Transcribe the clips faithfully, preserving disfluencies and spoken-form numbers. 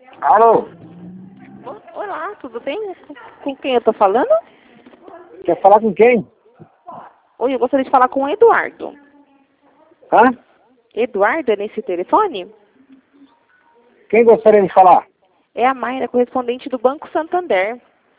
Alô? Olá, tudo bem? Com quem eu tô falando? Quer falar com quem? Oi, eu gostaria de falar com o Eduardo. Hã? Eduardo é nesse telefone? Quem gostaria de falar? É a Mayra, correspondente do Banco Santander.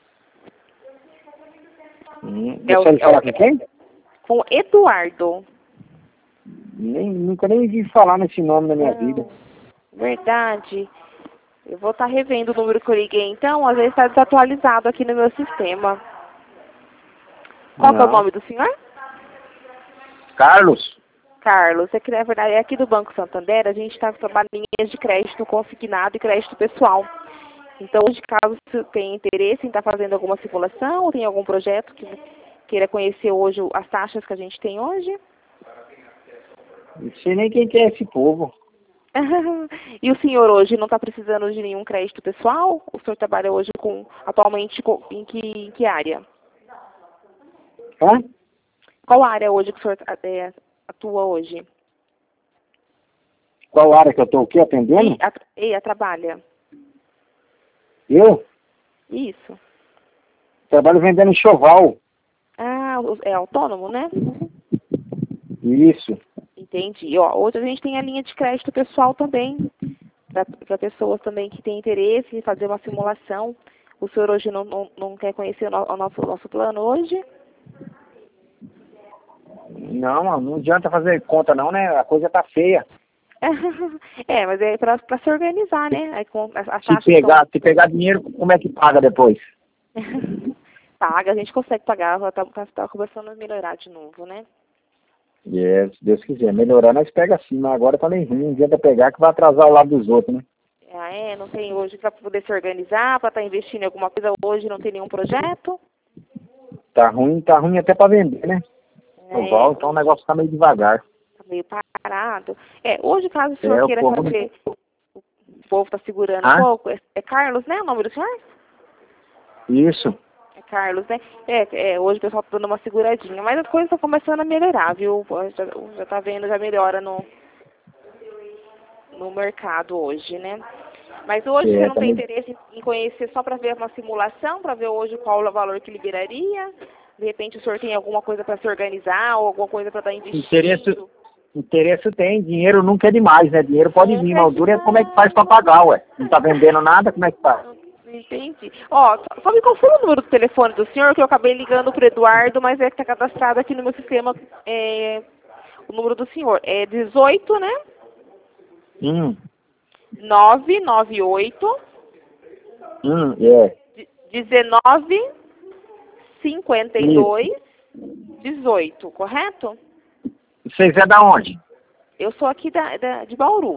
Hum, É o- gostaria de é o- falar com quem? Com o Eduardo. Nem, nunca nem vi falar nesse nome na minha vida. Verdade. Eu vou estar revendo o número que eu liguei, então, às vezes está desatualizado aqui no meu sistema. Qual que é o Não. nome do senhor? Carlos? Carlos. É que, na verdade, é aqui do Banco Santander, a gente está trabalhando em linhas de crédito consignado e crédito pessoal. Então, hoje, caso você tenha interesse em estar fazendo alguma simulação, ou tem algum projeto que queira conhecer hoje as taxas que a gente tem hoje. Não sei nem quem que é esse povo. E o senhor hoje não está precisando de nenhum crédito pessoal? O senhor trabalha hoje com, atualmente, com, em, que, em que área? Hã? Qual área hoje que o senhor é, atua hoje? Qual área que eu tô aqui atendendo? E a, e a trabalha? Eu Isso. trabalho vendendo enxoval. Ah, o- é autônomo, né? Isso. Entendi. Ó, hoje a gente tem a linha de crédito pessoal também, para pessoas também que têm interesse em fazer uma simulação. O senhor hoje não, não, não quer conhecer o, no- o nosso, o nosso plano hoje? Não, não adianta fazer conta não, né? A coisa tá feia. É, mas é para se organizar, né? Aí, com, as, as Se taxas pegar, são... se pegar dinheiro, como é que paga depois? Paga, a gente consegue pagar, está tá, tá começando a melhorar de novo, né? É, se Deus quiser. Melhorar, nós pega assim, mas agora tá nem ruim. Não adianta pegar que vai atrasar o lado dos outros, né? Ah, é, não tem hoje para poder se organizar, para estar investindo em alguma coisa hoje, não tem nenhum projeto? Tá ruim, tá ruim até pra vender, né? É, Oval, então o negócio tá meio devagar. tá meio parado. É, hoje, caso o senhor É, o queira povo... fazer, o povo está segurando um Ah, pouco, é, é Carlos, né, o nome do senhor? isso. É Carlos, né? É, é, hoje o pessoal está dando uma seguradinha, mas as coisas estão começando a melhorar, viu? Já, já tá vendo, já melhora no, no mercado hoje, né? Mas hoje você É, não tem também. interesse em conhecer só para ver uma simulação, para ver hoje qual é o valor que liberaria? De repente o senhor tem alguma coisa para se organizar ou alguma coisa para estar Interesse, investindo? interesse tem, dinheiro nunca é demais, né? Dinheiro pode vir, Nunca é mas o duro é como é que faz demais. pra pagar, ué. Não tá vendendo nada, como é que faz? Entendi. Ó, só só me confirma o número do telefone do senhor, que eu acabei ligando para o Eduardo, mas é que está cadastrado aqui no meu sistema é, o número do senhor. É dezoito, né? Hum, nove nove oito, hum, é. dezenove, cinquenta e Isso. dois, dezoito, correto? Vocês é da onde? Eu sou aqui da, da- de Bauru.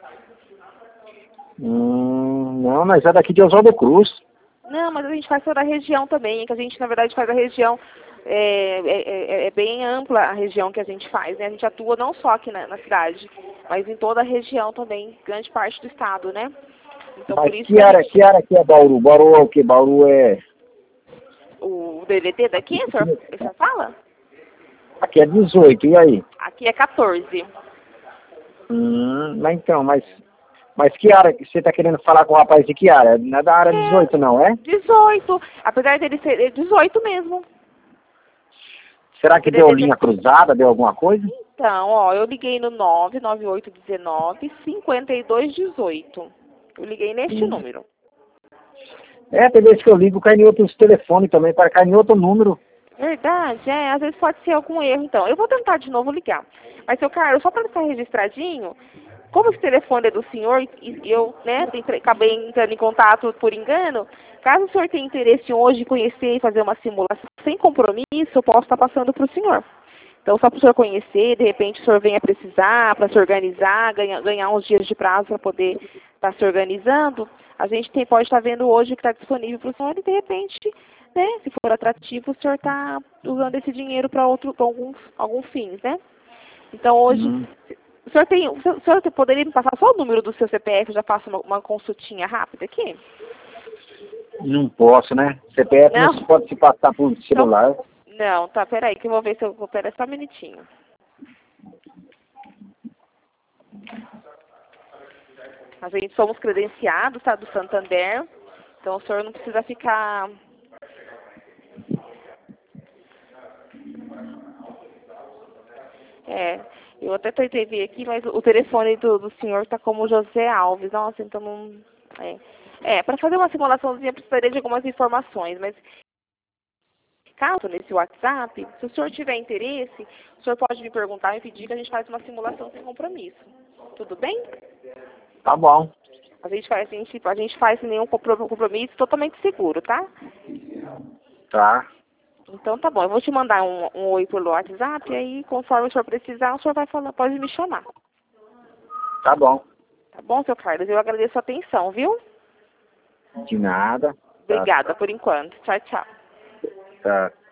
Hum, não, nós é daqui de Oswaldo Cruz. Não, mas a gente faz toda a região também, que a gente, na verdade, faz a região, é, é, é- é bem ampla a região que a gente faz, né? A gente atua não só aqui na, na cidade, mas em toda a região também, grande parte do estado, né? Então, Mas por isso que que a área, gente, que área que é Bauru? Bauru é o quê? Bauru é... o D V D daqui, o senhor, o senhor fala? Aqui é dezoito, e aí? Aqui é quatorze. Hum, mas então, mas... Mas que área que você tá querendo falar com o rapaz de que área? Não é da área É, dezoito, não, é? dezoito. Apesar dele ser é dezoito mesmo. Será que O deu D V D linha cruzada, deu alguma coisa? Então, ó, eu liguei no nove nove oito um nove, cinco dois um oito. Eu liguei neste Hum. número. É, tem vezes que eu ligo, cai em outros telefones também, para cair em outro número. Verdade, é, às vezes pode ser algum erro, então. Eu vou tentar de novo ligar. Mas, seu Carlos, só para ficar registradinho, como esse telefone é do senhor e e eu, né, entre- acabei entrando em contato por engano, caso o senhor tenha interesse hoje em conhecer e fazer uma simulação sem compromisso, eu posso estar passando para o senhor. Então, só para o senhor conhecer, de repente o senhor venha precisar para se organizar, ganhar, ganhar uns dias de prazo para poder estar se organizando, a gente tem, pode estar vendo hoje o que está disponível para o senhor e, de repente, né, se for atrativo, o senhor está usando esse dinheiro para outro, para alguns, alguns fins, né? Então, hoje, Hum. o senhor, tem, o senhor o senhor poderia me passar só o número do seu C P F, eu já faço uma, uma consultinha rápida aqui? Não posso, né? C P F não Não? se pode se passar por Então, celular. não, tá, peraí, que eu vou ver se eu vou, peraí, só um minutinho. A gente somos credenciados, tá, do Santander. Então o senhor não precisa ficar... É, eu até tentei ver aqui, mas o telefone do, do senhor está como José Alves. Nossa, então não... É, é para fazer uma simulaçãozinha precisaria de algumas informações, mas caso nesse WhatsApp, se o senhor tiver interesse, o senhor pode me perguntar e pedir que a gente faz uma simulação sem compromisso. Tudo bem? Tá bom. A gente faz, a gente, a gente faz sem nenhum compromisso, totalmente seguro, tá? Tá. Então tá bom, eu vou te mandar um, um oi pelo WhatsApp e aí, conforme o senhor precisar, o senhor vai falar, pode me chamar. Tá bom. Tá bom, seu Carlos? Eu agradeço a atenção, viu? De nada. Obrigada por enquanto. Tchau, tchau. Tá.